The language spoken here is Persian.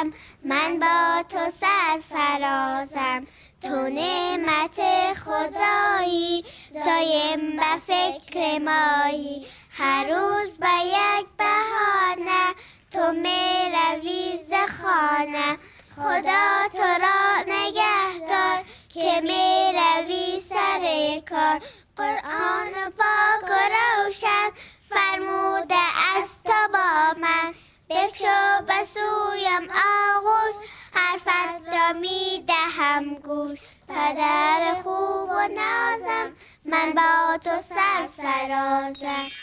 باشم، من با تو سرفرازم. تو نعمت خدایی، دایم به فکر مایی. هر روز با یک بهانه تو می روی ز خانه. خدا تو را نگهدار که می روی سر کار. قرآن پاک و روشن فرموده از تو با من. بکشو به سویم آغوش، حرفت را می دهم گوش. پدر خوب و نازم، من با تو سرفرازم.